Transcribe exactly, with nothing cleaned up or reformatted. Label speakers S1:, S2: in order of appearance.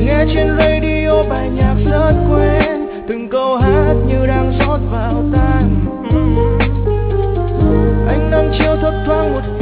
S1: nghe trên radio bài nhạc rất quen, từng câu hát như đang rót vào tai. Ánh nắng chiều thấp thoáng một